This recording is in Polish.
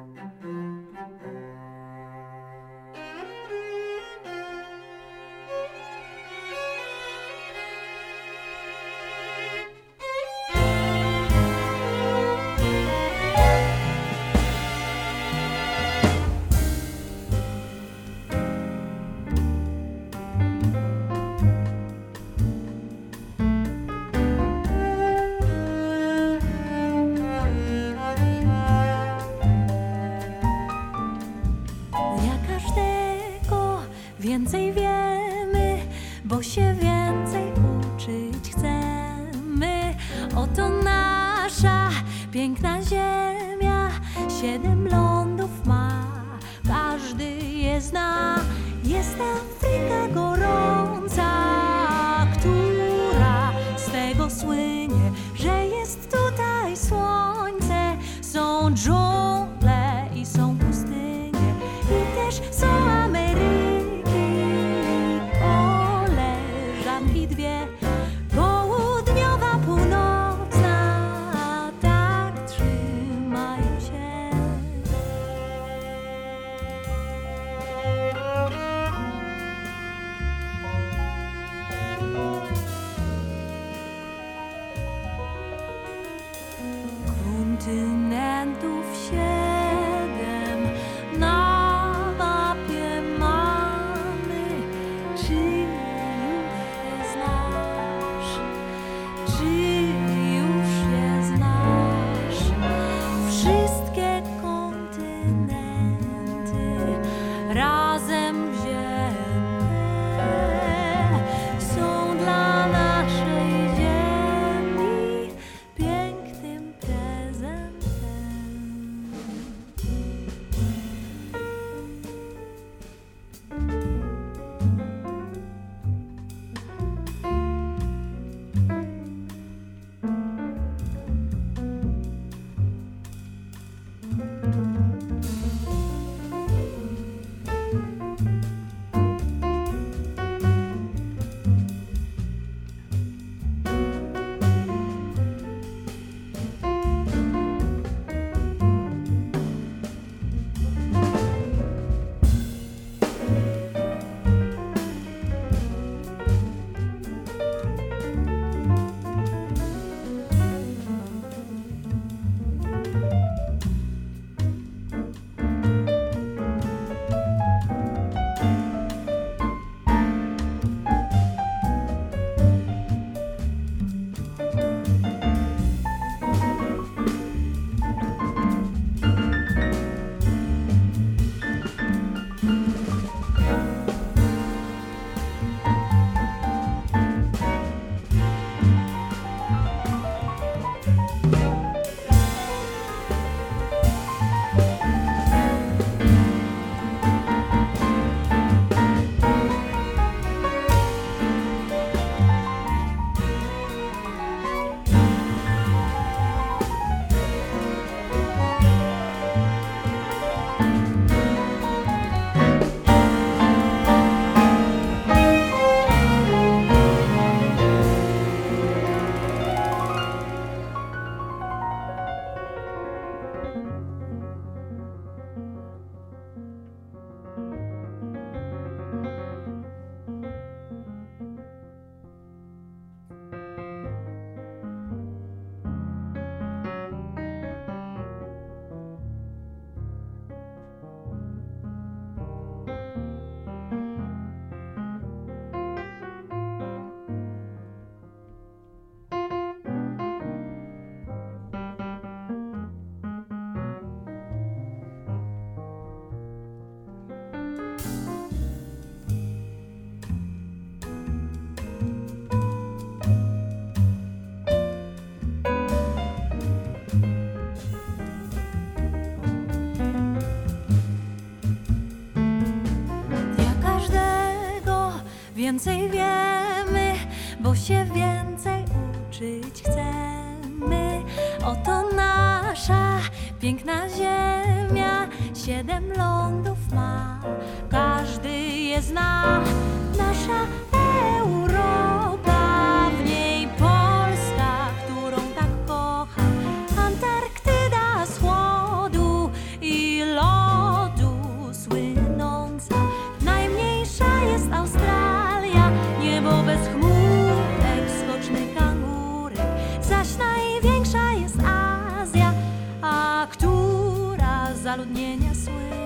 Więcej wiemy, bo się więcej uczyć chcemy. Oto nasza piękna ziemia, 7 lądów ma, każdy je zna. Jest Afryka gorąca, która z tego słynie, że jest tutaj słońce. Są dżungle i są pustynie i też są Ameryki. Dwie, południowa, północna, tak trzymają się. Kontynentów 7 na mapie mamy. Czy już je znasz? Wszystkie kontynenty razem wzięte są dla naszej ziemi pięknym prezentem. Więcej wiemy, bo się więcej uczyć chcemy. Oto nasza piękna ziemia, 7 lądów ma, każdy je zna. Nasza Europa, w niej Polska, którą tak kocha, Antarktyda z chłodu i zaludnienia słynie.